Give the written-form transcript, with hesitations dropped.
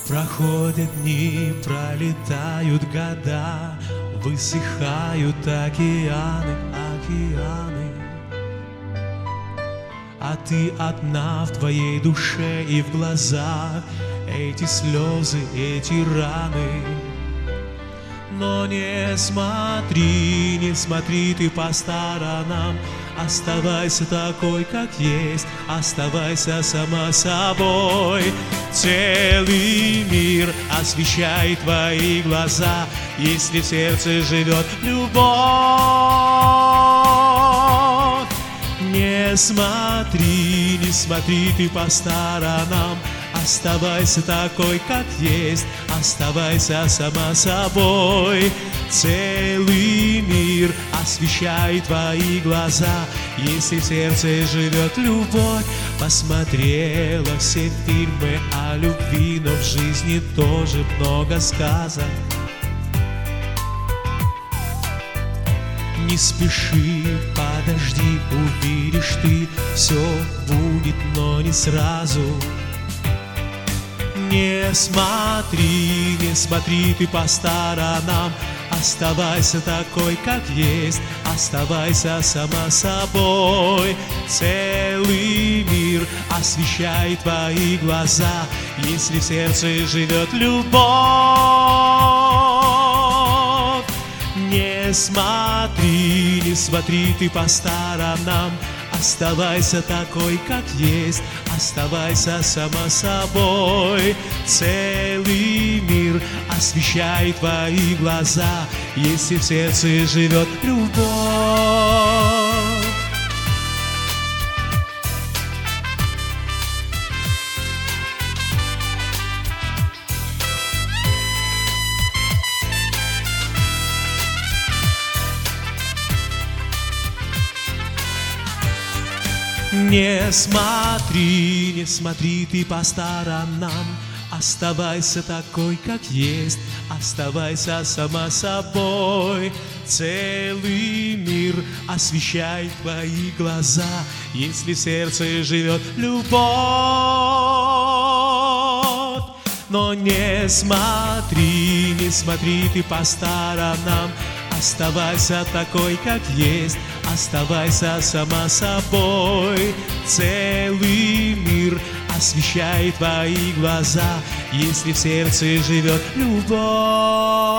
Проходят дни, пролетают года, высыхают океаны, океаны. А ты одна в твоей душе и в глазах, эти слезы, эти раны. Но не смотри, не смотри ты по сторонам, оставайся такой, как есть, оставайся сама собой. Целый мир освещает твои глаза, если в сердце живет любовь. Не смотри, не смотри ты по сторонам, оставайся такой, как есть, оставайся сама собой. Целый мир освещает твои глаза, если в сердце живет любовь. Посмотрела все фильмы о любви, но в жизни тоже много сказок. Не спеши, подожди, увидишь ты, все будет, но не сразу. Не смотри, не смотри ты по сторонам, оставайся такой, как есть, оставайся сама собой. Целый мир освещает твои глаза, если в сердце живет любовь. Не смотри, не смотри ты по сторонам, оставайся такой, как есть, оставайся сама собой. Целый мир освещает твои глаза, если в сердце живет любовь. Не смотри, не смотри ты по сторонам, оставайся такой, как есть, оставайся сама собой. Целый мир освещает твои глаза, если в сердце живет любовь. Но не смотри, не смотри ты по сторонам, оставайся такой, как есть, оставайся сама собой. Целый мир освещает твои глаза, если в сердце живет любовь.